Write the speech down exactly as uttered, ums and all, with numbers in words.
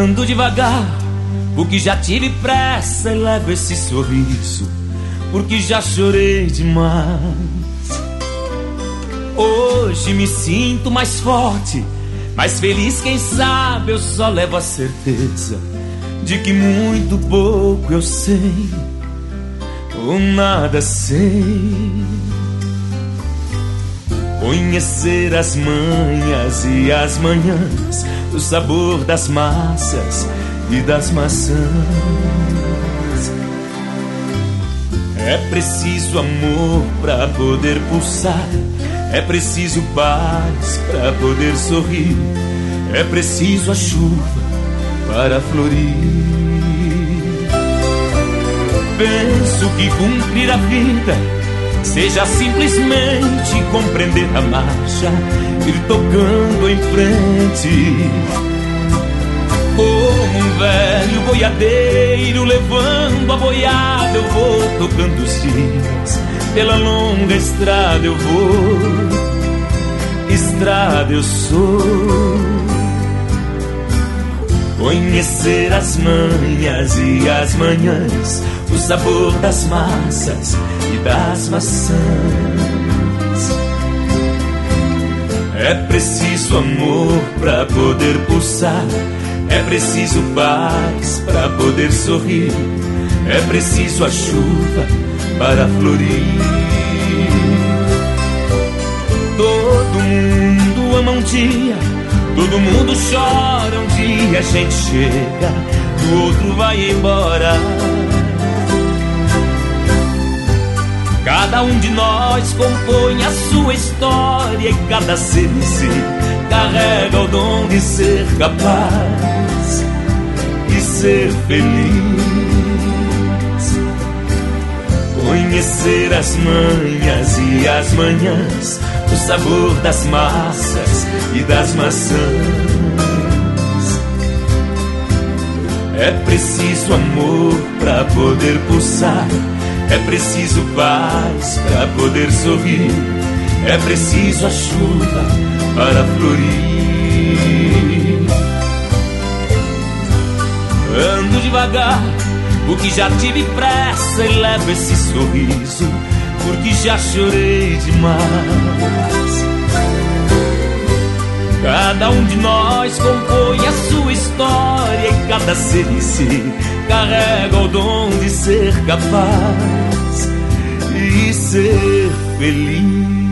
Ando devagar, porque já tive pressa, e levo esse sorriso, porque já chorei demais. Hoje me sinto mais forte, mais feliz, quem sabe eu só levo a certeza de que muito pouco eu sei, ou nada sei. Conhecer as manhas e as manhãs, o sabor das massas e das maçãs. É preciso amor pra poder pulsar, é preciso paz pra poder sorrir, é preciso a chuva para florir. Penso que cumprir a vida seja simplesmente compreender a marcha, ir tocando em frente. Como um velho boiadeiro levando a boiada, eu vou tocando os dias, pela longa estrada eu vou, estrada eu sou. Conhecer as manhas e as manhãs, o sabor das massas e das maçãs. É preciso amor pra poder pulsar, é preciso paz pra poder sorrir, é preciso a chuva para florir. Todo mundo ama um dia, todo mundo chora um dia, a gente chega, o outro vai embora. Cada um de nós compõe a sua história, e cada ser em si carrega o dom de ser capaz e ser feliz. Conhecer as manhas e as manhãs, o sabor das massas e das maçãs. É preciso amor pra poder pulsar, é preciso paz pra poder sorrir, é preciso a chuva para florir. Ando devagar, porque já tive pressa, e levo esse sorriso, porque já chorei demais. Cada um de nós compõe a sua história, e cada ser em si carrega o dom de ser capaz e ser feliz.